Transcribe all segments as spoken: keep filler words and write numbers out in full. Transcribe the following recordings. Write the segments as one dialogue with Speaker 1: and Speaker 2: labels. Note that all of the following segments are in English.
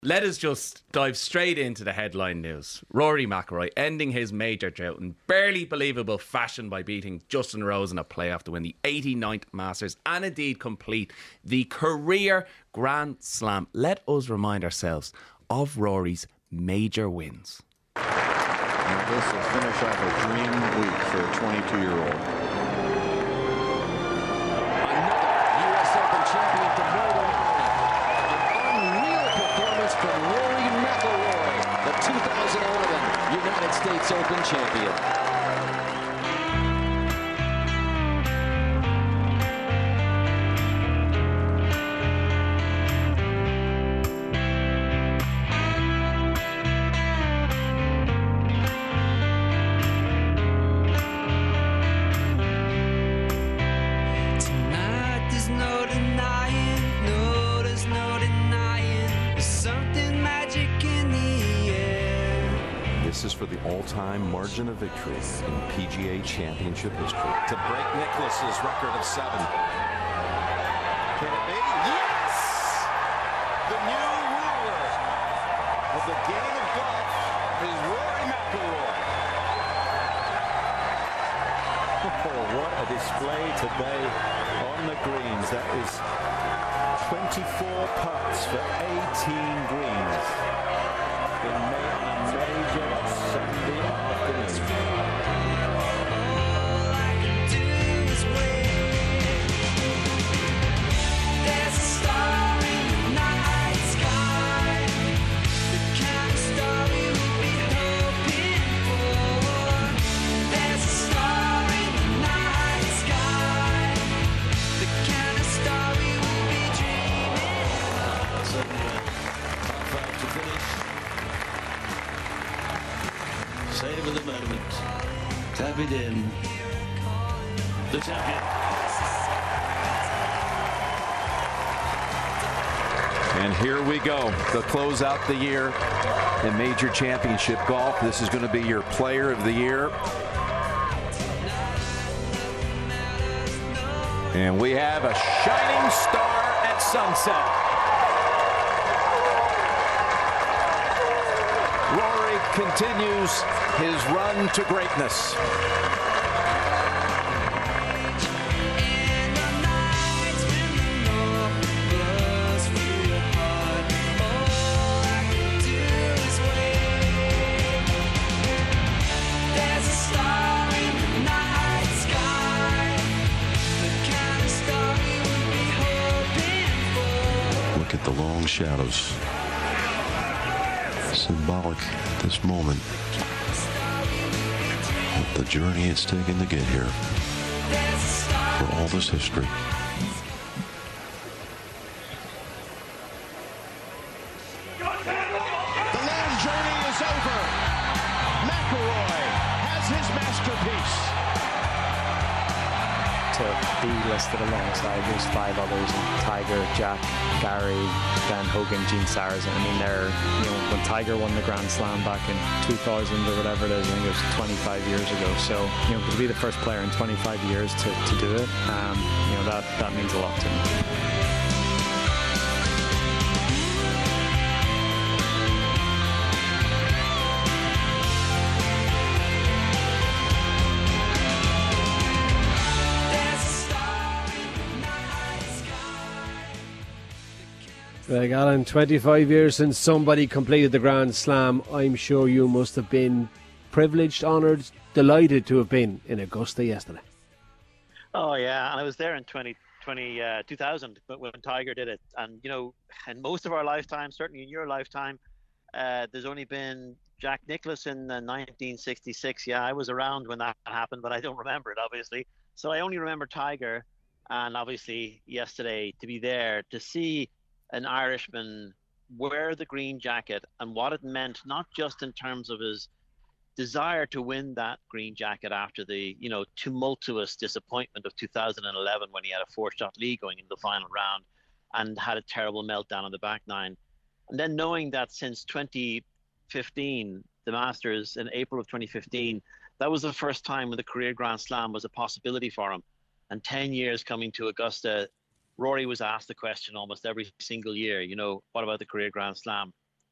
Speaker 1: Let us just dive straight into the headline news. Rory McIlroy ending his major drought in barely believable fashion by beating Justin Rose in a playoff to win the eighty-ninth Masters and indeed complete the career Grand Slam. Let us remind ourselves of Rory's major wins.
Speaker 2: And this will finish off a dream week for a twenty-two-year-old.
Speaker 3: Another U S Open champion to Northern Ireland. An unreal performance from Rory McIlroy, the two thousand eleven United States Open champion.
Speaker 4: This is for the all-time margin of victory in P G A Championship history.
Speaker 5: To break Nicklaus's record of seven. Can it be? Yes! The new ruler of the game of golf is Rory McIlroy.
Speaker 4: Oh, what a display today on the greens. That is twenty-four putts for eighteen greens. In May on a major Sunday afternoon.
Speaker 6: Save of the moment. Tap it in. The champion.
Speaker 4: And here we go. The close out the year in Major Championship Golf. This is going to be your Player of the Year. And we have a shining star at sunset. Rory continues his run to greatness.
Speaker 7: Look at the long shadows. Symbolic at this moment of the journey it's taken to get here, for all this history.
Speaker 3: The long journey is over. McIlroy has his masterpiece.
Speaker 8: To be listed alongside those five others, Tiger, Jack, Gary, Dan Hogan, Gene Sarrazin. I mean, they're, you know, when Tiger won the Grand Slam back in two thousand or whatever it is, I think it was twenty-five years ago. So, you know, to be the first player in twenty-five years to, to do it, um, you know, that, that means a lot to me.
Speaker 9: Greg Allen, twenty-five years since somebody completed the Grand Slam. I'm sure you must have been privileged, honoured, delighted to have been in Augusta yesterday.
Speaker 10: Oh, yeah, and I was there in twenty, twenty, uh, two thousand, but when Tiger did it. And, you know, in most of our lifetime, certainly in your lifetime, uh, there's only been Jack Nicklaus in uh, nineteen sixty-six. Yeah, I was around when that happened, but I don't remember it, obviously. So I only remember Tiger, and obviously yesterday to be there, to see an Irishman wear the green jacket and what it meant, not just in terms of his desire to win that green jacket after the, you know, tumultuous disappointment of two thousand eleven when he had a four-shot lead going into the final round and had a terrible meltdown on the back nine. And then knowing that since twenty fifteen, the Masters in April of twenty fifteen, that was the first time when the career Grand Slam was a possibility for him. And ten years coming to Augusta, Rory was asked the question almost every single year, you know, what about the career Grand Slam?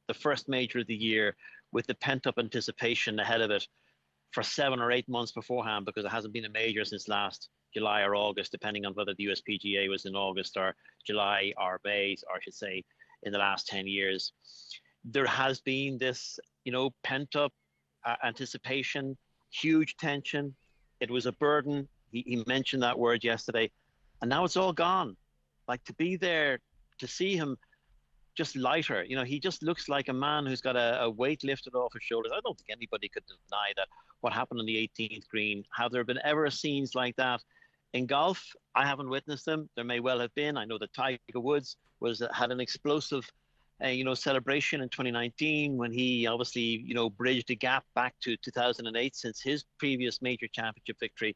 Speaker 10: the first major of the year with the pent-up anticipation ahead of it for seven or eight months beforehand, because it hasn't been a major since last July or August, depending on whether the U S P G A was in August or July or May, or I should say in the last ten years. There has been this, you know, pent-up uh, anticipation, huge tension. It was a burden. He, he mentioned that word yesterday, and now it's all gone. Like, to be there, to see him just lighter, you know, he just looks like a man who's got a, a weight lifted off his shoulders. I don't think anybody could deny that. What happened on the eighteenth green, have there been ever scenes like that in golf? I haven't witnessed them. There may well have been. I know that Tiger Woods was had an explosive uh, you know, celebration in twenty nineteen when he obviously, you know, bridged the gap back to two thousand eight since his previous major championship victory.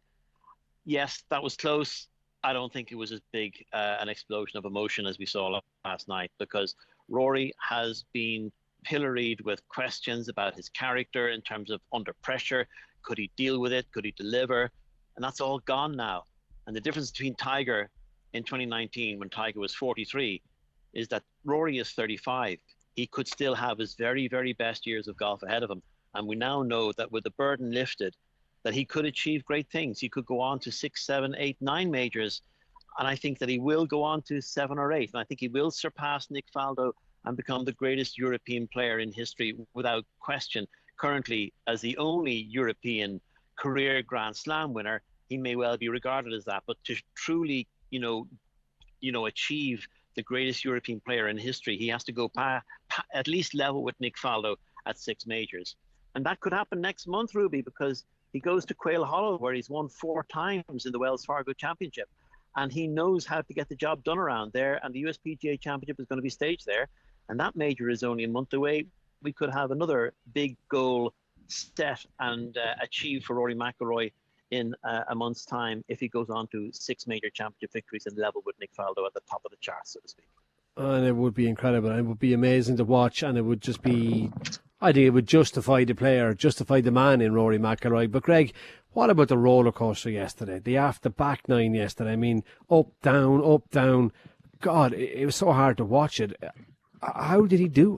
Speaker 10: Yes, that was close. I don't think it was as big uh, an explosion of emotion as we saw last night, because Rory has been pilloried with questions about his character in terms of under pressure. Could he deal with it? Could he deliver? And that's all gone now. And the difference between Tiger in twenty nineteen, when Tiger was forty-three, is that Rory is thirty-five. He could still have his very, very best years of golf ahead of him. And we now know that with the burden lifted, that he could achieve great things. He could go on to six, seven, eight, nine majors. And I think that he will go on to seven or eight. And I think he will surpass Nick Faldo and become the greatest European player in history without question. Currently, as the only European career Grand Slam winner, he may well be regarded as that. But to truly, you know, you know, achieve the greatest European player in history, he has to go pa- pa- at least level with Nick Faldo at six majors. And that could happen next month, Ruby, because he goes to Quail Hollow, where he's won four times in the Wells Fargo Championship. And he knows how to get the job done around there. And the U S P G A Championship is going to be staged there. And that major is only a month away. We could have another big goal set and uh, achieved for Rory McIlroy in uh, a month's time if he goes on to six major championship victories and level with Nick Faldo at the top of the chart, so to speak.
Speaker 9: And it would be incredible. It would be amazing to watch, and it would just be, I think it would justify the player, justify the man in Rory McIlroy. But Greg, what about the roller coaster yesterday? The after back nine yesterday. I mean, up, down, up, down. God, it, it was so hard to watch it. How did he do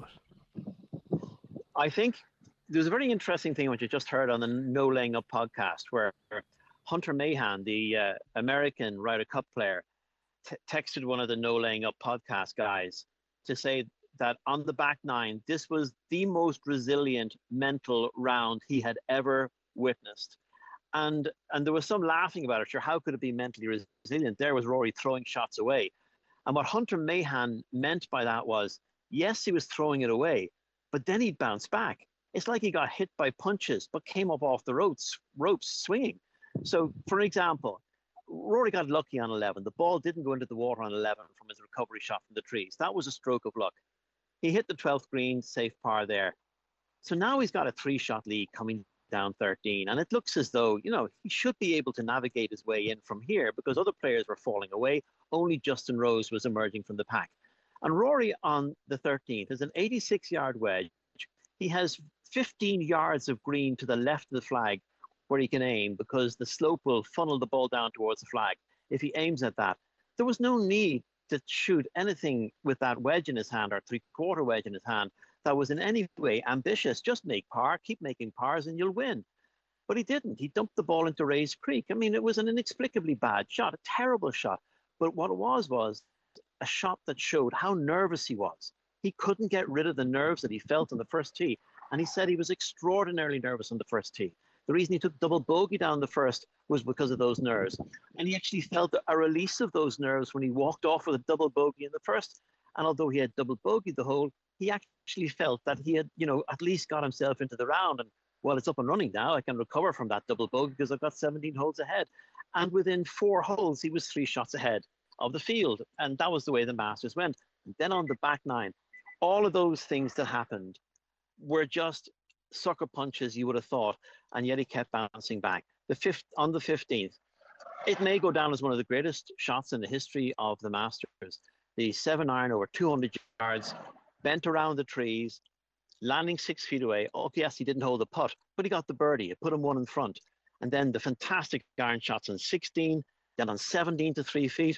Speaker 9: it?
Speaker 10: I think there's a very interesting thing which I just heard on the No Laying Up podcast, where Hunter Mahan, the uh, American Ryder Cup player, t- texted one of the No Laying Up podcast guys to say that on the back nine, this was the most resilient mental round he had ever witnessed. And and there was some laughing about it. Sure, how could it be mentally resilient? There was Rory throwing shots away. And what Hunter Mahan meant by that was, yes, he was throwing it away, but then he'd bounce back. It's like he got hit by punches, but came up off the ropes, ropes swinging. So, for example, Rory got lucky on eleven. The ball didn't go into the water on eleven from his recovery shot from the trees. That was a stroke of luck. He hit the twelfth green, safe par there. So now he's got a three-shot lead coming down thirteen. And it looks as though, you know, he should be able to navigate his way in from here, because other players were falling away. Only Justin Rose was emerging from the pack. And Rory on the thirteenth is an eighty-six yard wedge. He has fifteen yards of green to the left of the flag where he can aim, because the slope will funnel the ball down towards the flag if he aims at that. There was no need to shoot anything with that wedge in his hand, or three-quarter wedge in his hand, that was in any way ambitious. Just make par, keep making pars, and you'll win. But he didn't. He dumped the ball into Rae's Creek. I mean, it was an inexplicably bad shot, a terrible shot. But what it was was a shot that showed how nervous he was. He couldn't get rid of the nerves that he felt on the first tee. And he said he was extraordinarily nervous on the first tee. The reason he took double bogey down the first was because of those nerves. And he actually felt a release of those nerves when he walked off with a double bogey in the first. And although he had double bogeyed the hole, he actually felt that he had, you know, at least got himself into the round. And well, it's up and running now. I can recover from that double bogey because I've got seventeen holes ahead. And within four holes, he was three shots ahead of the field. And that was the way the Masters went. And then on the back nine, all of those things that happened were just sucker punches, you would have thought, and yet he kept bouncing back. The fifth on the fifteenth, it may go down as one of the greatest shots in the history of the Masters. The seven iron over two hundred yards, bent around the trees, landing six feet away. Oh, yes, he didn't hold the putt, but he got the birdie. It put him one in front. And then the fantastic iron shots on sixteen, then on seventeen to three feet.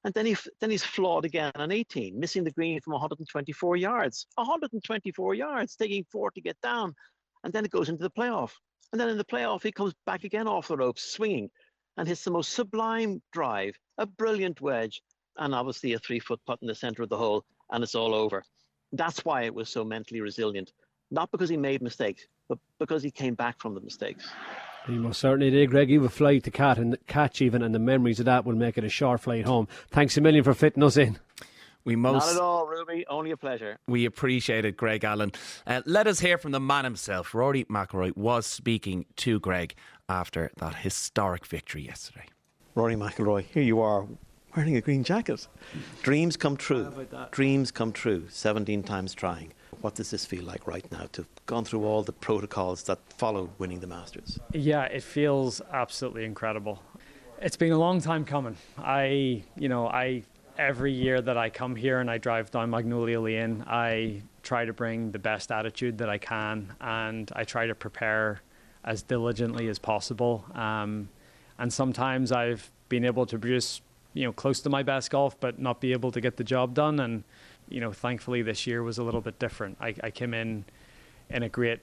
Speaker 10: And then he then he's flawed again on eighteen, missing the green from one hundred twenty-four yards. one hundred twenty-four yards, taking four to get down. And then it goes into the playoff. And then in the playoff, he comes back again off the ropes, swinging, and hits the most sublime drive, a brilliant wedge, and obviously a three-foot putt in the center of the hole, and it's all over. That's why it was so mentally resilient. Not because he made mistakes, but because he came back from the mistakes.
Speaker 9: He most certainly did, Greg. You have a flight to cat and catch even, and the memories of that will make it a short flight home. Thanks a million for fitting us in.
Speaker 1: We most,
Speaker 10: Not at all, Ruby. Only a pleasure.
Speaker 1: We appreciate it, Greg Allen. Uh, let us hear from the man himself. Rory McIlroy was speaking to Greg after that historic victory yesterday.
Speaker 11: Rory McIlroy, here you are, wearing a green jacket. Dreams come true. Dreams come true. seventeen times trying. What does this feel like right now to have gone through all the protocols that followed winning the Masters?
Speaker 8: Yeah, it feels absolutely incredible. It's been a long time coming. I, you know, I every year that I come here and I drive down Magnolia Lane, I try to bring the best attitude that I can, and I try to prepare as diligently as possible. Um, and sometimes I've been able to produce, you know, close to my best golf, but not be able to get the job done. And you know, thankfully this year was a little bit different. I, I came in in a great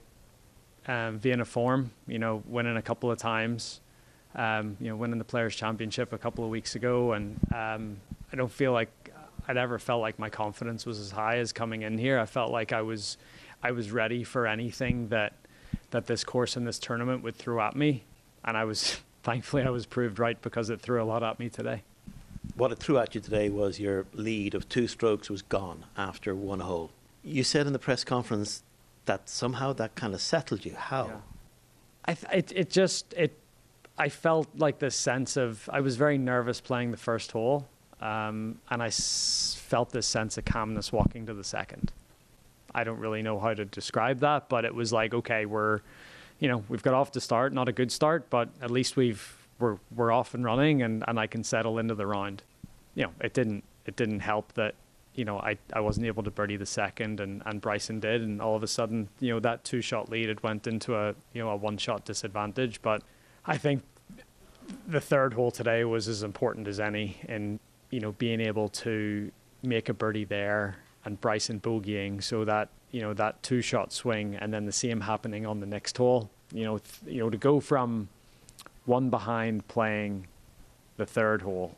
Speaker 8: um, vein of form, you know, winning a couple of times, um, you know, winning the Players' Championship a couple of weeks ago. And um, I don't feel like I'd ever felt like my confidence was as high as coming in here. I felt like I was, I was ready for anything that, that this course and this tournament would throw at me. And I was, thankfully I was proved right, because it threw a lot at me today.
Speaker 11: What it threw at you today was your lead of two strokes was gone after one hole. You said in the press conference that somehow that kind of settled you. How?
Speaker 8: Yeah. I th- it it just it. I felt like this sense of, I was very nervous playing the first hole, um, and I s- felt this sense of calmness walking to the second. I don't really know how to describe that, but it was like, okay, we're, you know, we've got off to start, not a good start, but at least we've. We're we're off and running, and, and I can settle into the round. You know, it didn't it didn't help that, you know, I, I wasn't able to birdie the second, and, and Bryson did, and all of a sudden, you know, that two shot lead had went into a you know a one shot disadvantage. But I think the third hole today was as important as any in, you know, being able to make a birdie there and Bryson bogeying, so that, you know, that two shot swing and then the same happening on the next hole. You know, th- you know, to go from one behind playing the third hole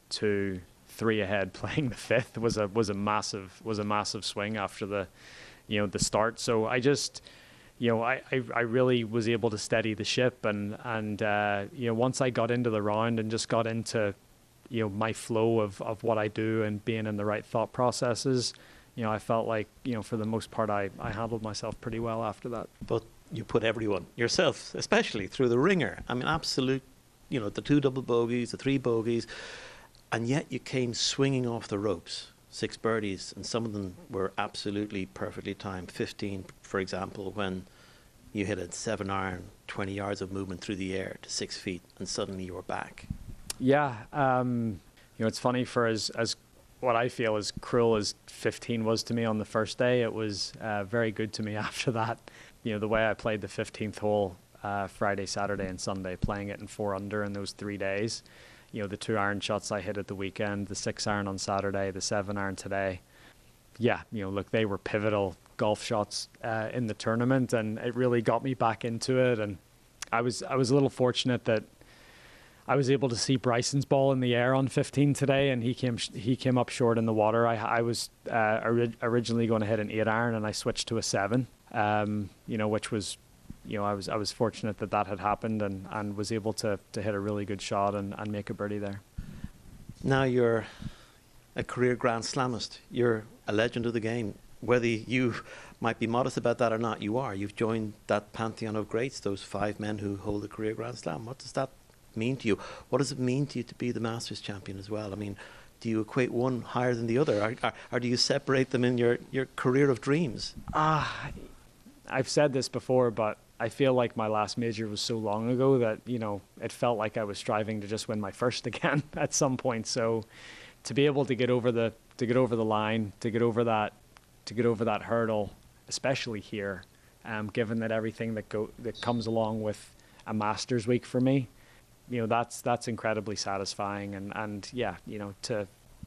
Speaker 8: to three ahead playing the fifth was a was a massive was a massive swing after the, you know, the start. So I just, you know, I, I, I really was able to steady the ship, and and uh, you know, once I got into the round and just got into, you know, my flow of, of what I do and being in the right thought processes, you know, I felt like, you know, for the most part I, I handled myself pretty well after that.
Speaker 11: But you put everyone, yourself especially, through the ringer. I mean, absolute, you know, the two double bogeys, the three bogeys, and yet you came swinging off the ropes. Six birdies, and some of them were absolutely perfectly timed. fifteen, for example, when you hit a seven iron, twenty yards of movement through the air to six feet, and suddenly you were back.
Speaker 8: Yeah, um, you know, it's funny, for as, as what I feel as cruel as fifteen was to me on the first day, it was uh, very good to me after that. You know, the way I played the fifteenth hole uh, Friday, Saturday and Sunday, playing it in four under in those three days. You know, the two iron shots I hit at the weekend, the six iron on Saturday, the seven iron today. Yeah, you know, look, they were pivotal golf shots uh, in the tournament, and it really got me back into it. And I was I was a little fortunate that I was able to see Bryson's ball in the air on fifteen today, and he came he came up short in the water. I I was uh, ori- originally going to hit an eight iron, and I switched to a seven. Um, you know, which was, you know, I was I was fortunate that that had happened, and, and was able to, to hit a really good shot and, and make a birdie there.
Speaker 11: Now you're a career Grand Slamist. You're a legend of the game. Whether you might be modest about that or not, you are. You've joined that pantheon of greats, those five men who hold a career Grand Slam. What does that mean to you? What does it mean to you to be the Masters champion as well? I mean, do you equate one higher than the other, or, or, or do you separate them in your, your career of dreams?
Speaker 8: Ah. Uh, I've said this before, but I feel like my last major was so long ago that, you know, it felt like I was striving to just win my first again at some point. So to be able to get over the to get over the line, to get over that to get over that hurdle, especially here, um, given that everything that go that comes along with a Masters week for me, you know, that's that's incredibly satisfying. And, and yeah, you know, to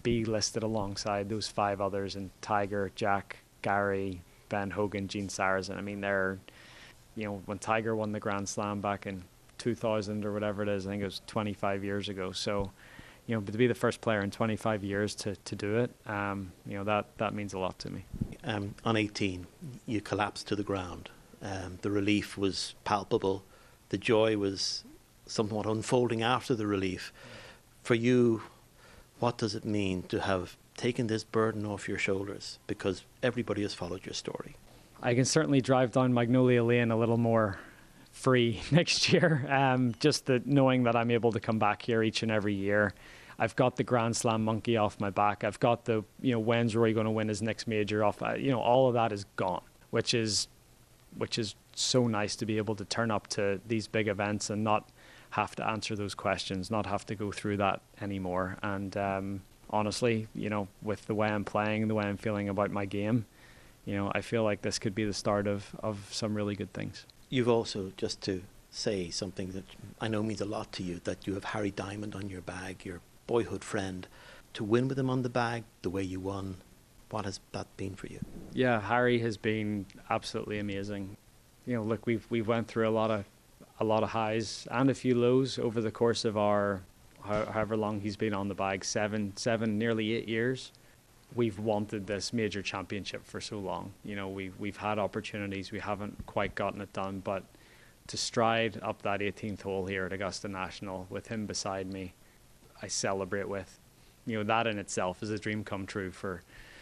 Speaker 8: be listed alongside those five others, and Tiger, Jack, Gary, Ben Hogan, Gene Sarazen. I mean, they're, you know, when Tiger won the Grand Slam back in two thousand or whatever it is, I think it was twenty-five years ago. So, you know, but to be the first player in twenty-five years to, to do it, um, you know, that, that means a lot to me.
Speaker 11: Um, on eighteen, you collapsed to the ground. Um, the relief was palpable. The joy was somewhat unfolding after the relief. For you, what does it mean to have taken this burden off your shoulders? Because everybody has followed your story.
Speaker 8: I can certainly drive down Magnolia Lane a little more free next year. Um, just the knowing that I'm able to come back here each and every year. I've got the Grand Slam monkey off my back. I've got the, you know, when's Rory going to win his next major off? You know, all of that is gone, which is, which is so nice to be able to turn up to these big events and not have to answer those questions, not have to go through that anymore. And um, honestly, you know, with the way I'm playing, the way I'm feeling about my game, you know, I feel like this could be the start of, of some really good things.
Speaker 11: You've also, just to say something that I know means a lot to you, that you have Harry Diamond on your bag, your boyhood friend. To win with him on the bag the way you won, what has that been for you?
Speaker 8: Yeah, Harry has been absolutely amazing. You know, look, we've we've went through a lot of a lot of highs and a few lows over the course of our however long he's been on the bag, seven, seven, nearly eight years. We've wanted this major championship for so long. You know, we've we've had opportunities, we haven't quite gotten it done, but to stride up that eighteenth hole here at Augusta National with him beside me, I celebrate with. You know, that in itself is a dream come true for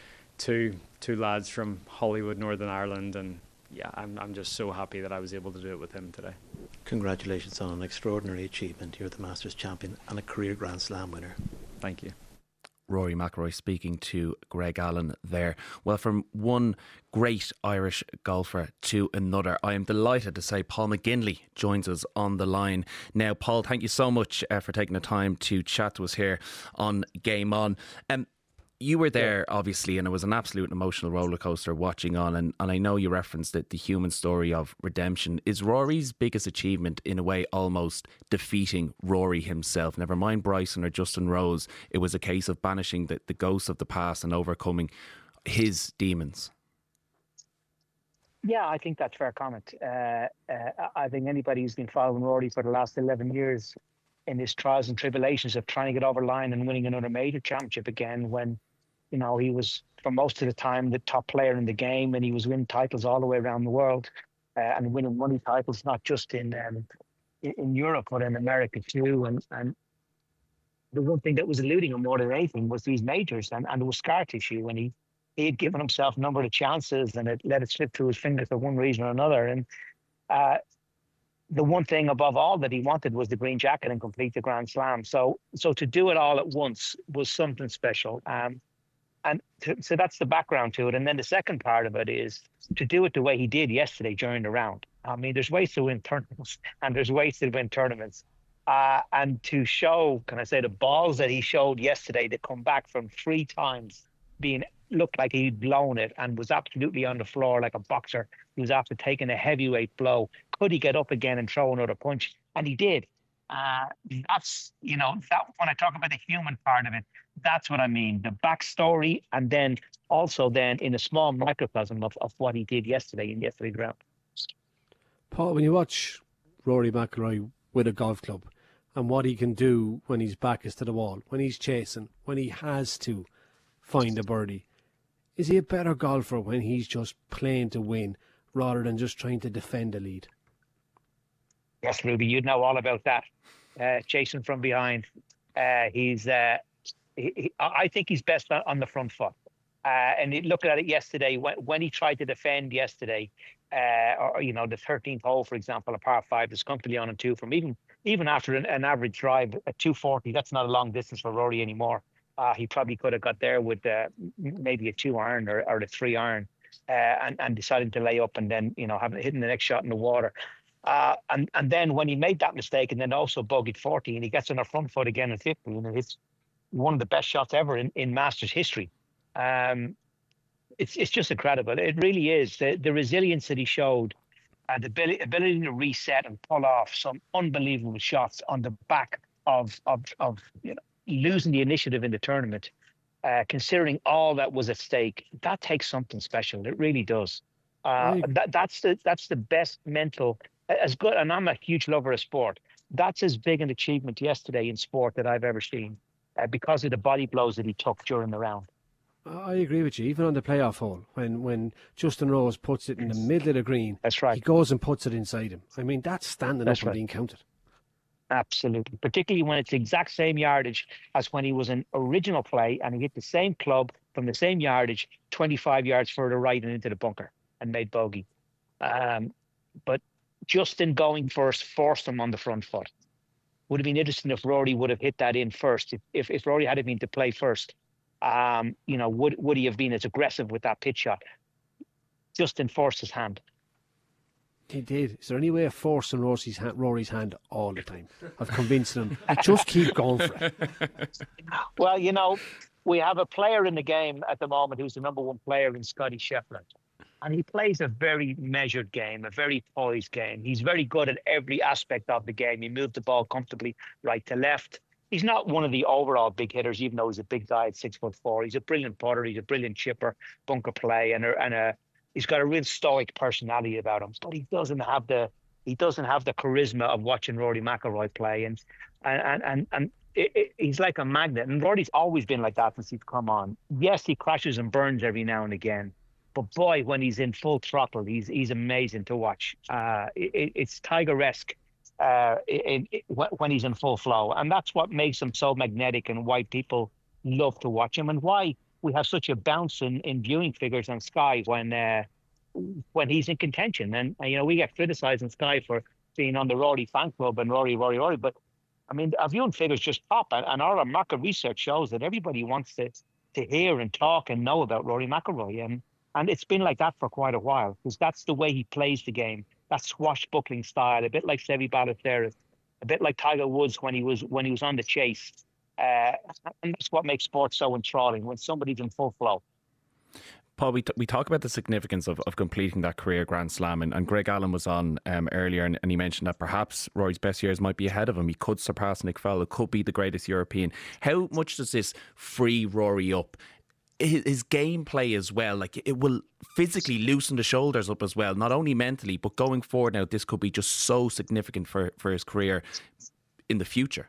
Speaker 8: two two lads from Hollywood, Northern Ireland, and yeah, I'm I'm just so happy that I was able to do it with him today.
Speaker 11: Congratulations on an extraordinary achievement. You're the Masters champion and a career Grand Slam winner.
Speaker 8: Thank you.
Speaker 1: Rory McIlroy speaking to Greg Allen there. Well, from one great Irish golfer to another, I am delighted to say Paul McGinley joins us on the line now. Paul, thank you so much uh, for taking the time to chat to us here on Game On. Um, You were there, obviously, and it was an absolute emotional roller coaster watching on. And, and I know you referenced it, the human story of redemption. Is Rory's biggest achievement, in a way, almost defeating Rory himself? Never mind Bryson or Justin Rose. It was a case of banishing the, the ghosts of the past and overcoming his demons.
Speaker 12: Yeah, I think that's a fair comment. Uh, uh, I think anybody who's been following Rory for the last eleven years in his trials and tribulations of trying to get over the line and winning another major championship again, when, you know, he was, for most of the time, the top player in the game, and he was winning titles all the way around the world, uh, and winning money titles, not just in, um, in in Europe, but in America too. And, and the one thing that was eluding him more than anything was these majors, and, and it was scar tissue. And he, he had given himself a number of chances and it let it slip through his fingers for one reason or another. And uh, the one thing above all that he wanted was the green jacket and complete the Grand Slam. So, so to do it all at once was something special. Um, And to, so that's the background to it. And then the second part of it is to do it the way he did yesterday during the round. I mean, there's ways to win tournaments and there's ways to win tournaments. Uh, and to show, can I say, the balls that he showed yesterday to come back from three times being, looked like he'd blown it and was absolutely on the floor like a boxer. He was after taking a heavyweight blow. Could he get up again and throw another punch? And he did. Uh, that's, you know, that when I talk about the human part of it, that's what I mean. The backstory, and then also then in a small microcosm of, of what he did yesterday in yesterday's round.
Speaker 9: Paul, when you watch Rory McIlroy with a golf club and what he can do when his back is to the wall, when he's chasing, when he has to find a birdie, is he a better golfer when he's just playing to win rather than just trying to defend a lead?
Speaker 12: Yes, Ruby, you'd know all about that. Uh, chasing from behind. Uh, he's, uh, he, he, I think he's best on the front foot. Uh, and it, look at it yesterday, when, when he tried to defend yesterday, uh, or, you know, the thirteenth hole, for example, a par five, the Skunkley on and two from even even after an, an average drive at two forty, that's not a long distance for Rory anymore. Uh, he probably could have got there with uh, maybe a two iron or, or a three iron uh, and, and decided to lay up and then, you know, having hitting the next shot in the water. Uh, and, and then when he made that mistake and then also bogeyed forty and he gets on the front foot again at fifty, you know, it's one of the best shots ever in, in Masters history. Um, it's it's just incredible. It really is. The, the resilience that he showed, uh, the ability, ability to reset and pull off some unbelievable shots on the back of, of, of you know, losing the initiative in the tournament. uh, considering all that was at stake, that takes something special. It really does. Uh, that, that's the that's the best mental, as good. And I'm a huge lover of sport. That's as big an achievement yesterday in sport that I've ever seen, uh, because of the body blows that he took during the round.
Speaker 9: I agree with you. Even on the playoff hole, when when Justin Rose puts it in the middle of the green,
Speaker 12: that's right.
Speaker 9: He goes and puts it inside him. I mean, that's standing
Speaker 12: that's
Speaker 9: up
Speaker 12: right.
Speaker 9: and being counted.
Speaker 12: Absolutely, particularly when it's the exact same yardage as when he was in original play and he hit the same club from the same yardage, twenty-five yards further right and into the bunker and made bogey. Um, but Justin going first forced him on the front foot. Would have been interesting if Rory would have hit that in first. If if, if Rory had been to play first, um, you know, would would he have been as aggressive with that pitch shot? Justin forced his hand.
Speaker 9: He did. Is there any way of forcing Rory's hand, Rory's hand all the time? Of convincing him, just keep going for it.
Speaker 12: Well, you know, we have a player in the game at the moment who's the number one player in Scotty Scheffler. And he plays a very measured game, a very poised game. He's very good at every aspect of the game. He moved the ball comfortably right to left. He's not one of the overall big hitters, even though he's a big guy at six foot four. He's a brilliant putter. He's a brilliant chipper, bunker play, and a, and a he's got a real stoic personality about him. But he doesn't have the he doesn't have the charisma of watching Rory McIlroy play, and and and and it, it, he's like a magnet. And Rory's always been like that since he's come on. Yes, he crashes and burns every now and again. But boy, when he's in full throttle, he's he's amazing to watch. Uh, it, it's Tiger-esque uh, it, it, when he's in full flow, and that's what makes him so magnetic, and why people love to watch him, and why we have such a bounce in, in viewing figures on Sky when uh, when he's in contention. And you know, we get criticised on Sky for being on the Rory fan club and Rory, Rory, Rory, but I mean, our viewing figures just pop, and, and our market research shows that everybody wants to to hear and talk and know about Rory McIlroy, and. And it's been like that for quite a while, because that's the way he plays the game. That swashbuckling style, a bit like Seve Ballesteros, a bit like Tiger Woods when he was when he was on the chase. Uh, and that's what makes sports so enthralling, when somebody's in full flow.
Speaker 1: Paul, we, t- we talk about the significance of, of completing that career Grand Slam, and, and Greg Allen was on um, earlier, and, and he mentioned that perhaps Rory's best years might be ahead of him. He could surpass Nick Faldo, could be the greatest European. How much does this free Rory up? His, his gameplay as well, like it will physically loosen the shoulders up as well, not only mentally, but going forward now, this could be just so significant for, for his career in the future.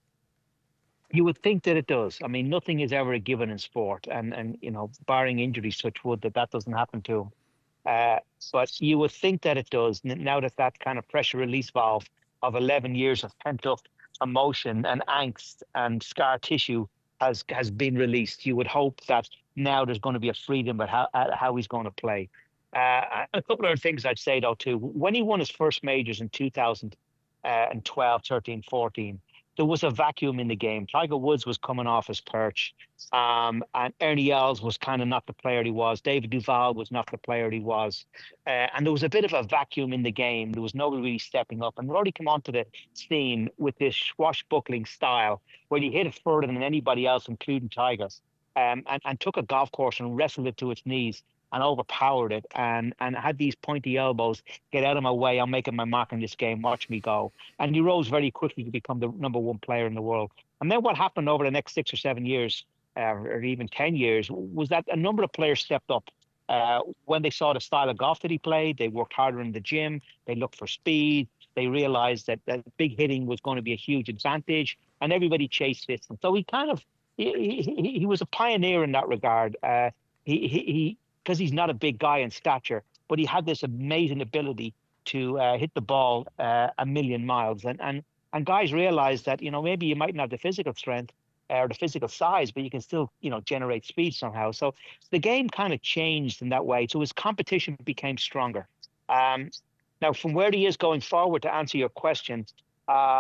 Speaker 12: You would think that it does. I mean, nothing is ever a given in sport, and, and you know, barring injuries, such wood, that that doesn't happen to him. Uh, but you would think that it does, now that that kind of pressure release valve of eleven years of pent up emotion and angst and scar tissue has has been released. You would hope that now there's going to be a freedom about how, uh, how he's going to play. Uh, a couple of other things I'd say, though, too. When he won his first majors in two thousand twelve, thirteen, fourteen, there was a vacuum in the game. Tiger Woods was coming off his perch, um, and Ernie Els was kind of not the player he was. David Duval was not the player he was. Uh, and there was a bit of a vacuum in the game. There was nobody really stepping up. And Rory came onto the scene with this swashbuckling style where he hit it further than anybody else, including Tiger, um, and, and took a golf course and wrestled it to its knees and overpowered it, and and had these pointy elbows. Get out of my way, I'm making my mark in this game, watch me go. And he rose very quickly to become the number one player in the world. And then what happened over the next six or seven years, uh, or even ten years, was that a number of players stepped up. Uh, when they saw the style of golf that he played, they worked harder in the gym, they looked for speed, they realized that, that big hitting was going to be a huge advantage, and everybody chased this. And so he kind of, he, he, he was a pioneer in that regard. Uh, he, he, he because he's not a big guy in stature, but he had this amazing ability to uh, hit the ball uh, a million miles. And, and and guys realize that, you know, maybe you mightn't have the physical strength or the physical size, but you can still, you know, generate speed somehow. So the game kind of changed in that way. So his competition became stronger. Um, now, from where he is going forward, to answer your question, uh,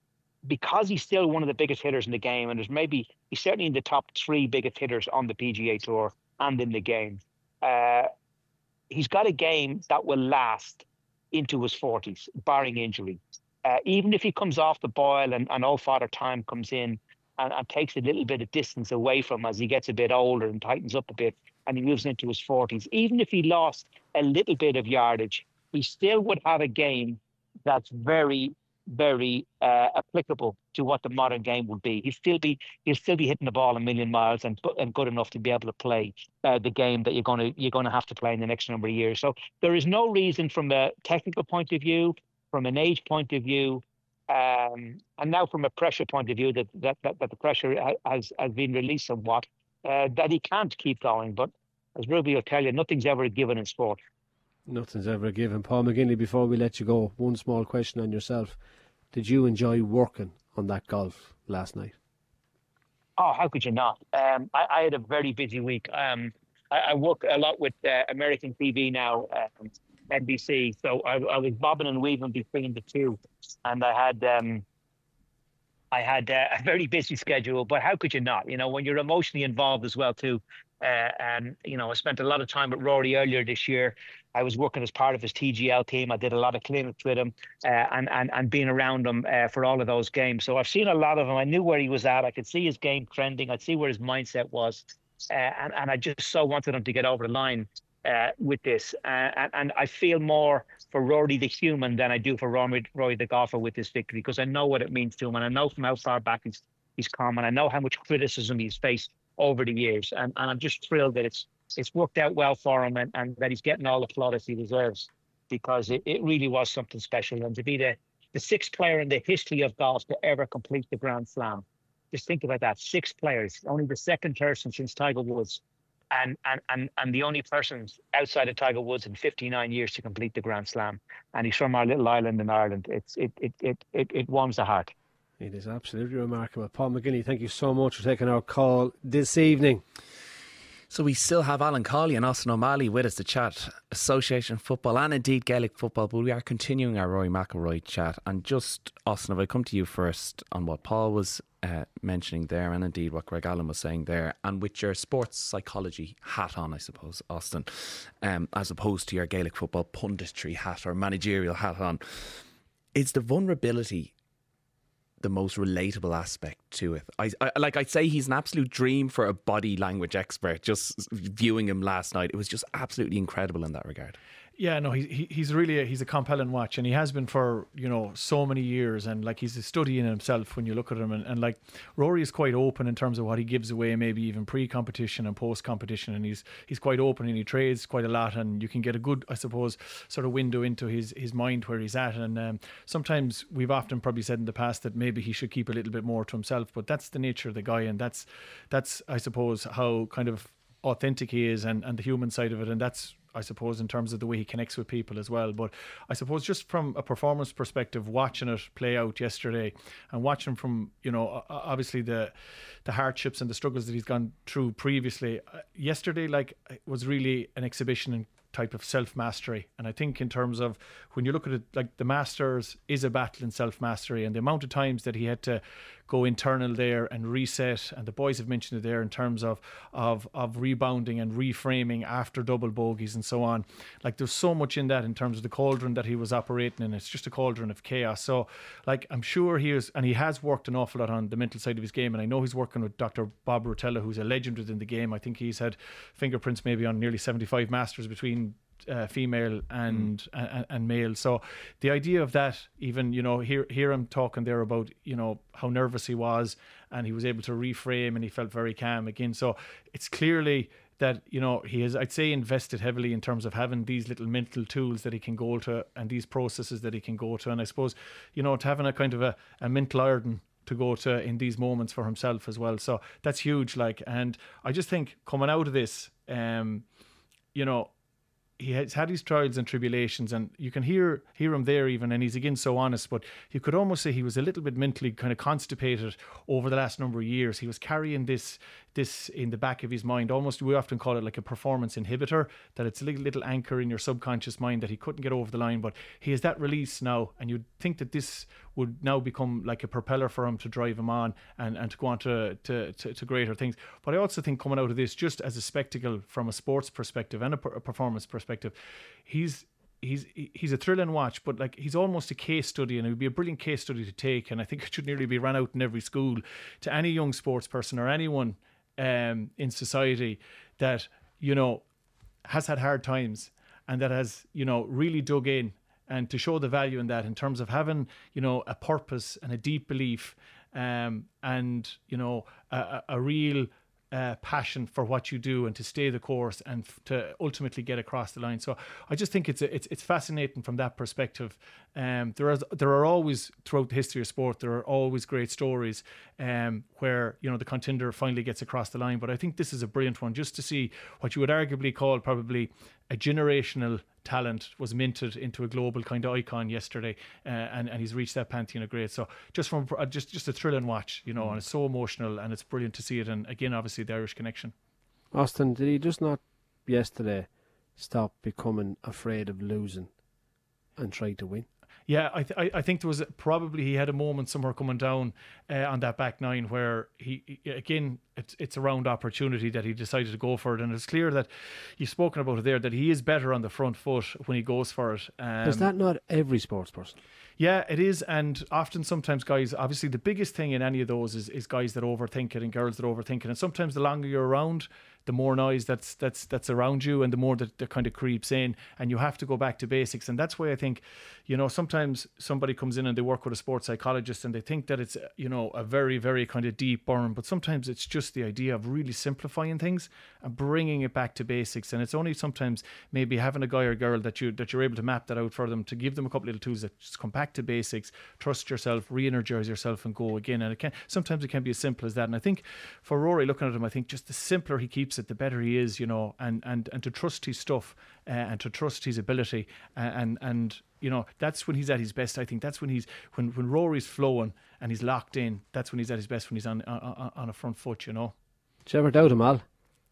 Speaker 12: because he's still one of the biggest hitters in the game, and there's maybe, he's certainly in the top three biggest hitters on the P G A Tour and in the game. Uh, he's got a game that will last into his forties, barring injury. Uh, even if he comes off the boil and, and old Father Time comes in and, and takes a little bit of distance away from him as he gets a bit older and tightens up a bit and he moves into his forties, even if he lost a little bit of yardage, he still would have a game that's very very uh, applicable to what the modern game will be. He'll still be he'll still be hitting the ball a million miles and and good enough to be able to play uh, the game that you're going to you're going to have to play in the next number of years. So there is no reason from a technical point of view, from an age point of view, um, and now from a pressure point of view that that that, that the pressure has has been released somewhat, uh, that he can't keep going. But as Ruby will tell you, nothing's ever a given in sport.
Speaker 9: Nothing's ever a given. Paul McGinley, before we let you go, one small question on yourself. Did you enjoy working on that golf last night?
Speaker 12: Oh, how could you not? Um, I, I had a very busy week. Um, I, I work a lot with uh, American T V now, um, N B C. So I, I was bobbing and weaving between the two, and I had um, I had uh, a very busy schedule. But how could you not? You know, when you're emotionally involved as well too. Uh, and you know, I spent a lot of time with Rory earlier this year. I was working as part of his T G L team. I did a lot of clinics with him, uh, and and and being around him uh, for all of those games. So I've seen a lot of him. I knew where he was at. I could see his game trending. I'd see where his mindset was, uh, and and I just so wanted him to get over the line uh, with this. Uh, and and I feel more for Rory the human than I do for Rory, Rory the golfer with this victory, because I know what it means to him, and I know from how far back he's he's come, and I know how much criticism he's faced over the years, and, and I'm just thrilled that it's it's worked out well for him, and, and that he's getting all the plaudits he deserves, because it, it really was something special. And to be the, the sixth player in the history of golf to ever complete the Grand Slam, just think about that, six players, only the second person since Tiger Woods, and and and, and the only person outside of Tiger Woods in fifty-nine years to complete the Grand Slam, and he's from our little island in Ireland. It's it it it it, it warms the heart.
Speaker 9: It is absolutely remarkable. Paul McGinley, thank you so much for taking our call this evening.
Speaker 1: So we still have Alan Cawley and Austin O'Malley with us to chat Association football and indeed Gaelic football, but we are continuing our Rory McIlroy chat. And just, Austin, if I come to you first on what Paul was uh, mentioning there, and indeed what Greg Allen was saying there, and with your sports psychology hat on, I suppose, Austin, um, as opposed to your Gaelic football punditry hat or managerial hat on, is the vulnerability the most relatable aspect to it? I, I like I'd say he's an absolute dream for a body language expert. Just viewing him last night, it was just absolutely incredible in that regard.
Speaker 13: Yeah, no, he, he he's really a, he's a compelling watch, and he has been for, you know, so many years, and like he's a study in himself when you look at him, and, and like Rory is quite open in terms of what he gives away, maybe even pre-competition and post-competition, and he's he's quite open and he trades quite a lot, and you can get a good, I suppose, sort of window into his his mind where he's at. And um, sometimes we've often probably said in the past that maybe he should keep a little bit more to himself, but that's the nature of the guy, and that's that's I suppose how kind of authentic he is, and, and the human side of it, and that's, I suppose, in terms of the way he connects with people as well. But I suppose just from a performance perspective, watching it play out yesterday and watching from, you know, obviously the the hardships and the struggles that he's gone through previously, yesterday like was really an exhibition in type of self-mastery. And I think in terms of when you look at it, like the Masters is a battle in self-mastery, and the amount of times that he had to go internal there and reset, and the boys have mentioned it there in terms of of of rebounding and reframing after double bogeys and so on. Like there's so much in that in terms of the cauldron that he was operating in. It's just a cauldron of chaos. So like I'm sure he is, and he has worked an awful lot on the mental side of his game, and I know he's working with Doctor Bob Rotella, who's a legend within the game. I think he's had fingerprints maybe on nearly seventy-five Masters between Uh, female and, mm. and and male. So the idea of that, even, you know, hear hear him talking there about, you know, how nervous he was, and he was able to reframe, and he felt very calm again. So it's clearly that, you know, he has, I'd say, invested heavily in terms of having these little mental tools that he can go to, and these processes that he can go to. And I suppose, you know, to having a kind of a, a mental iron to go to in these moments for himself as well. So that's huge. Like, and I just think coming out of this, um, you know, he has had his trials and tribulations, and you can hear hear him there even, and he's again so honest, but you could almost say he was a little bit mentally kind of constipated over the last number of years. He was carrying this this in the back of his mind, almost, we often call it like a performance inhibitor, that it's a little, little anchor in your subconscious mind that he couldn't get over the line, but he has that release now, and you'd think that this would now become like a propeller for him to drive him on and, and to go on to, to, to, to greater things. But I also think coming out of this, just as a spectacle from a sports perspective and a, per, a performance perspective, he's he's he's a thrilling watch, but like he's almost a case study, and it would be a brilliant case study to take, and I think it should nearly be run out in every school to any young sports person or anyone um, in society that, you know, has had hard times and that has, you know, really dug in and to show the value in that in terms of having, you know, a purpose and a deep belief, um, and, you know, a, a real uh, passion for what you do and to stay the course and f- to ultimately get across the line. So I just think it's a, it's it's fascinating from that perspective. Um, there are there are always, throughout the history of sport, there are always great stories um, where, you know, the contender finally gets across the line. But I think this is a brilliant one, just to see what you would arguably call probably a generational talent was minted into a global kind of icon yesterday, uh, and, and he's reached that pantheon of greats. So just from uh, just just a thrilling watch, you know, mm. and it's so emotional, and it's brilliant to see it. And again, obviously the Irish connection.
Speaker 9: Austin, did he just not yesterday stop becoming afraid of losing and try to win?
Speaker 13: Yeah, I, th- I think there was a, probably he had a moment somewhere coming down uh, on that back nine where he, he again it's it's a round opportunity that he decided to go for it, and it's clear that you've spoken about it there, that he is better on the front foot when he goes for it. Um,
Speaker 9: is that not every sports person?
Speaker 13: Yeah, it is, and often sometimes guys, obviously the biggest thing in any of those is, is guys that overthink it and girls that overthink it, and sometimes the longer you're around, the more noise that's that's that's around you, and the more that, that kind of creeps in, and you have to go back to basics. And that's why I think, you know, sometimes somebody comes in and they work with a sports psychologist and they think that it's, you know, a very, very kind of deep burn, but sometimes it's just the idea of really simplifying things and bringing it back to basics. And it's only sometimes maybe having a guy or girl that you that you're able to map that out for them, to give them a couple little tools that just come back to basics, trust yourself, re-energize yourself, and go again. And it can sometimes it can be as simple as that. And I think for Rory, looking at him, I think just the simpler he keeps it, the better he is, you know, and and and to trust his stuff, uh, and to trust his ability, uh, and and you know, that's when he's at his best. I think that's when he's when when Rory's flowing and he's locked in. That's when he's at his best, when he's on on, on a front foot, you know.
Speaker 9: Did you ever doubt him, Al?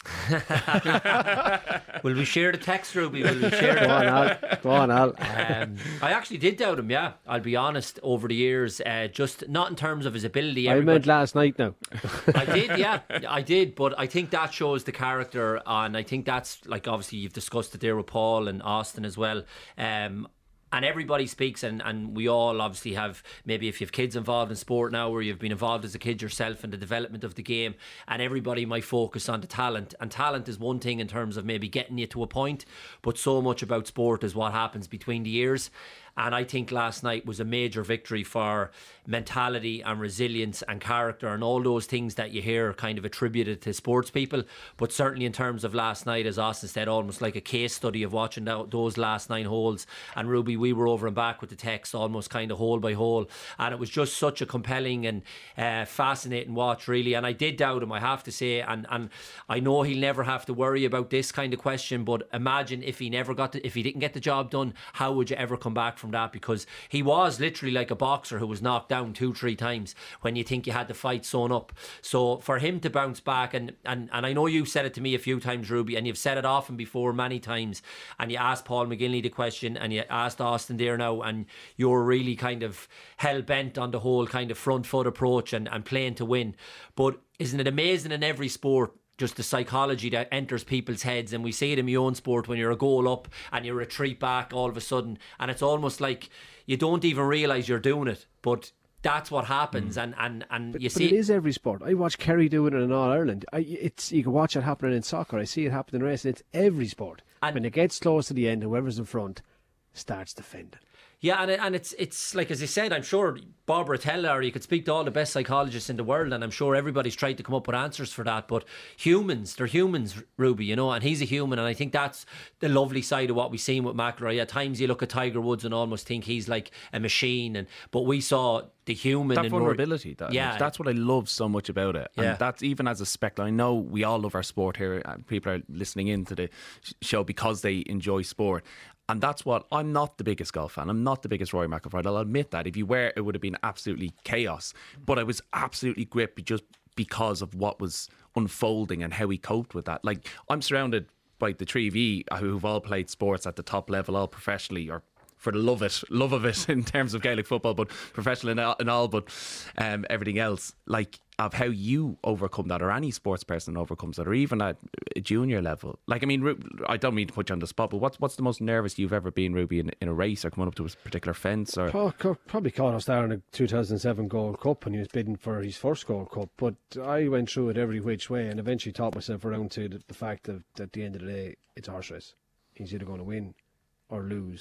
Speaker 14: Will we share the text, Ruby? Will we share
Speaker 9: Go on, Al. Go on, Al.
Speaker 14: Um, I actually did doubt him, yeah. I'll be honest, over the years, uh, just not in terms of his ability.
Speaker 9: I meant last night now.
Speaker 14: I did, yeah, I did, but I think that shows the character, and I think that's, like, obviously you've discussed it there with Paul and Austin as well. Um, And everybody speaks, and, and we all obviously have, maybe if you have kids involved in sport now, or you've been involved as a kid yourself in the development of the game, and everybody might focus on the talent. And talent is one thing in terms of maybe getting you to a point, but so much about sport is what happens between the years. And I think last night was a major victory for mentality and resilience and character and all those things that you hear kind of attributed to sports people. But certainly in terms of last night, as Austin said, almost like a case study of watching those last nine holes. And Ruby, we were over and back with the text almost kind of hole by hole. And it was just such a compelling and uh, fascinating watch, really. And I did doubt him, I have to say. And, and I know he'll never have to worry about this kind of question. But imagine if he never got to, if he didn't get the job done, how would you ever come back from From that? Because he was literally like a boxer who was knocked down two, three times when you think you had the fight sewn up. So for him to bounce back, and, and, and I know you've said it to me a few times, Ruby, and you've said it often before many times, and you asked Paul McGinley the question, and you asked Austin there now, and you're really kind of hell-bent on the whole kind of front foot approach and, and playing to win. But isn't it amazing in every sport, just the psychology that enters people's heads? And we see it in your own sport when you're a goal up and you retreat back all of a sudden, and it's almost like you don't even realise you're doing it, but that's what happens. Mm. and, and, and
Speaker 9: but,
Speaker 14: you
Speaker 9: but
Speaker 14: see
Speaker 9: it is every sport. I watch Kerry doing it in All Ireland. I, it's you can watch it happening in soccer. I see it happening in racing. It's every sport. And when it gets close to the end, whoever's in front starts defending.
Speaker 14: Yeah, and it, and it's it's like, as I said, I'm sure Bob Rotella, or you could speak to all the best psychologists in the world, and I'm sure everybody's tried to come up with answers for that. But humans, they're humans, Ruby, you know, and he's a human, and I think that's the lovely side of what we've seen with McIlroy. At times you look at Tiger Woods and almost think he's like a machine, and but we saw the human,
Speaker 1: that
Speaker 14: in
Speaker 1: vulnerability. That,
Speaker 14: yeah,
Speaker 1: that's what I love so much about it. And
Speaker 14: yeah.
Speaker 1: that's even as a spec. I know we all love our sport here. People are listening into the show because they enjoy sport. And that's what, I'm not the biggest golf fan. I'm not the biggest Rory McIlroy. I'll admit that. If you were, it would have been absolutely chaos. But I was absolutely gripped just because of what was unfolding and how he coped with that. Like, I'm surrounded by the three of you who've all played sports at the top level, all professionally, or for the love it, love of it in terms of Gaelic football, but professional and all, and all but um, everything else. Like, of how you overcome that, or any sports person overcomes that, or even at a junior level. Like, I mean, I don't mean to put you on the spot, but what's what's the most nervous you've ever been, Ruby, in, in a race, or coming up to a particular fence? Or
Speaker 9: probably caught us there in the two thousand seven Gold Cup when he was bidding for his first Gold Cup. But I went through it every which way, and eventually taught myself around to the fact that at the end of the day, it's a horse race. He's either going to win or lose.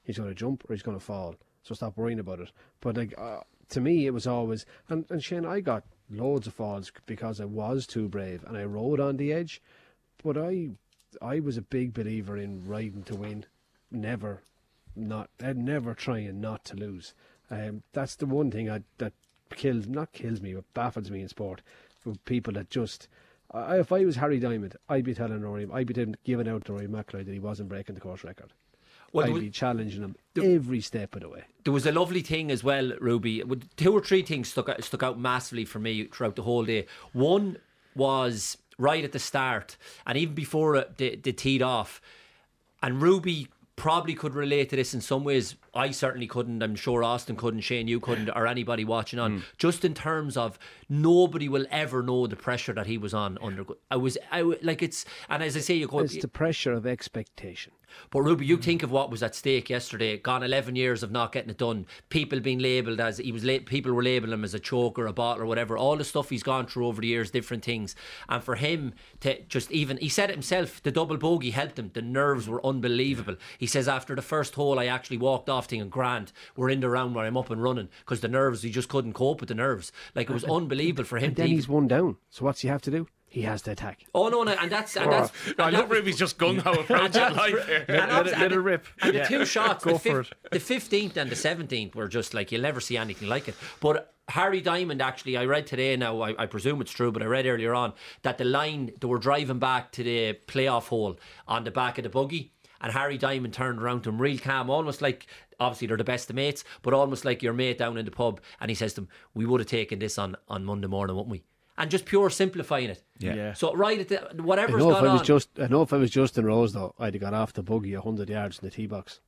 Speaker 9: he's going to jump or he's going to fall. So stop worrying about it. But like uh, to me, it was always, and, and Shane, I got loads of falls because I was too brave and I rode on the edge. But I, I was a big believer in riding to win, never, not, I'd never trying not to lose. Um, that's the one thing I, that kills, not kills me, but baffles me in sport. For people that just, I, if I was Harry Diamond, I'd be telling Rory, I'd be giving out to Rory McIlroy that he wasn't breaking the course record. Well, I'd was, be challenging him there, every step of the way.
Speaker 14: There was a lovely thing as well, Ruby. Two or three things stuck out, stuck out massively for me throughout the whole day. One was right at the start, and even before it, they, they teed off, and Ruby probably could relate to this in some ways. I certainly couldn't. I'm sure Austin couldn't, Shane, you couldn't, or anybody watching on. Mm. Just in terms of nobody will ever know the pressure that he was on. Under, I was, I like it's, and as I say, you go.
Speaker 9: It's the pressure of expectation.
Speaker 14: But Ruby, you think of what was at stake yesterday. Gone eleven years of not getting it done. People being labelled as he was. La- people were labelling him as a choker, a bottler, whatever. All the stuff he's gone through over the years, different things. And for him to just even, he said it himself. The double bogey helped him. The nerves were unbelievable. He says after the first hole, I actually walked off thinking, grand, we're in the round where I'm up and running, because the nerves, he just couldn't cope with the nerves. Like it was unbelievable for him.
Speaker 9: And then
Speaker 14: to
Speaker 9: he's
Speaker 14: even,
Speaker 9: one down. So what's he have to do? He has to attack.
Speaker 14: Oh no, no and that's and that's.
Speaker 1: And I love Ruby's just gung ho approach to life here.
Speaker 13: Let, let, it, let it rip.
Speaker 14: And
Speaker 13: yeah.
Speaker 14: the two shots,
Speaker 13: Go
Speaker 14: the,
Speaker 13: for
Speaker 14: fif-
Speaker 13: it.
Speaker 14: the fifteenth and the seventeenth were just like you'll never see anything like it. But Harry Diamond, actually, I read today now, I, I presume it's true, but I read earlier on that the line, they were driving back to the playoff hole on the back of the buggy, and Harry Diamond turned around to him real calm, almost like, obviously they're the best of mates, but almost like your mate down in the pub, and he says to him, we would have taken this on, on Monday morning, wouldn't we? And just pure simplifying it.
Speaker 1: Yeah. yeah.
Speaker 14: So right at the, whatever's
Speaker 9: I know
Speaker 14: gone
Speaker 9: if I was
Speaker 14: on.
Speaker 9: Just, I know if I was Justin Rose though, I'd have got off the buggy a hundred yards in the tee box.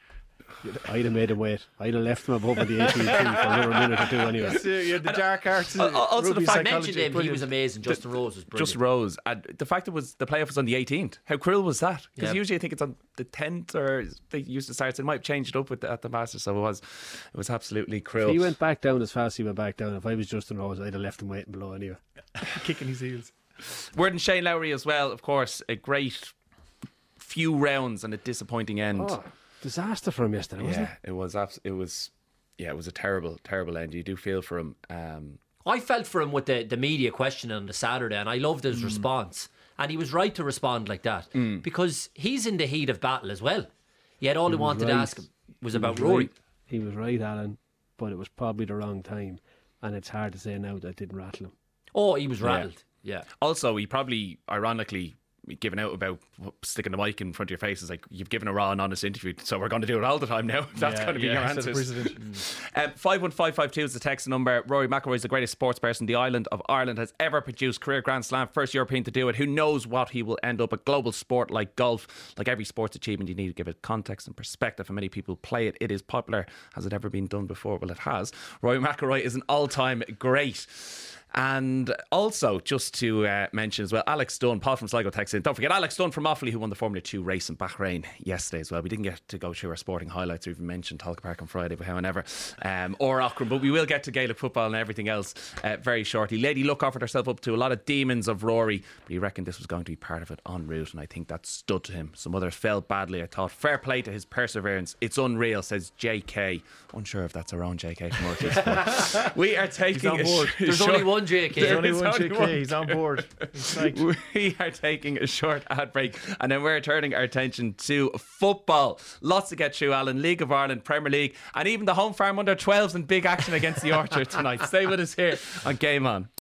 Speaker 9: I'd have made him wait. I'd have left him above the eighteen for another minute or two anyway.
Speaker 13: So, yeah, the dark arts.
Speaker 1: Uh, also, the fact
Speaker 14: I mentioned him, brilliant. He was amazing. Justin Rose was brilliant.
Speaker 1: Just Rose. And the fact it was the playoff was on the eighteenth. How cruel was that? Because
Speaker 14: yeah.
Speaker 1: usually I think it's on the tenth, or they used to start. So they might have changed it up with the, at the Masters. So it was, it was absolutely cruel.
Speaker 9: If he went back down as fast as he went back down. If I was Justin Rose, I'd have left him waiting below anyway.
Speaker 13: Kicking his heels.
Speaker 1: Word and Shane Lowry as well. Of course, a great few rounds and a disappointing end.
Speaker 9: Oh. Disaster for him yesterday, wasn't
Speaker 1: yeah, it? it was. Abs- it was. Yeah, it was a terrible, terrible end. You do feel for him. Um,
Speaker 14: I felt for him with the, the media question on the Saturday, and I loved his mm. response. And he was right to respond like that
Speaker 1: mm.
Speaker 14: because he's in the heat of battle as well. Yet all he, he wanted
Speaker 9: right.
Speaker 14: to ask him was
Speaker 9: he
Speaker 14: about
Speaker 9: was
Speaker 14: Rory.
Speaker 9: Right. He was right, Alan, but it was probably the wrong time, and it's hard to say now that it didn't rattle him.
Speaker 14: Oh, he was rattled. Yeah. yeah.
Speaker 1: Also, he probably, ironically, giving out about sticking the mic in front of your face is like, you've given a raw and honest interview, so we're going to do it all the time now. That's
Speaker 13: yeah,
Speaker 1: going to be
Speaker 13: yeah,
Speaker 1: your answer. um, five one five five two is the text number. Rory McIlroy is the greatest sports person the island of Ireland has ever produced. Career Grand Slam, first European to do it. Who knows what he will end up. A global sport like golf, like every sports achievement, you need to give it context and perspective. And many people play it. It is popular. Has it ever been done before? Well, it has. Rory McIlroy is an all-time great. And also, just to uh, mention as well, Alex Dunn, Paul from Sligo texted in. Don't forget Alex Dunn from Offaly, who won the Formula two race in Bahrain yesterday as well. We didn't get to go through our sporting highlights or even mention Talca Park on Friday, but however, um, or Auckland. But we will get to Gaelic football and everything else uh, very shortly. Lady Luck offered herself up to a lot of demons of Rory, but he reckoned this was going to be part of it en route, and I think that stood to him. Some others fell badly, I thought. Fair play to his perseverance. It's unreal, says J K. Unsure if that's our own J K from R T Sport. We are taking
Speaker 13: a sh-
Speaker 14: There's
Speaker 1: short-
Speaker 14: only one J K.
Speaker 13: There's only one J K. He's on board. He's
Speaker 1: we are taking a short ad break, and then we're turning our attention to football. Lots to get through, Alan. League of Ireland, Premier League, and even the home farm under twelves in big action against the Orchard tonight. Stay with us here on Game On.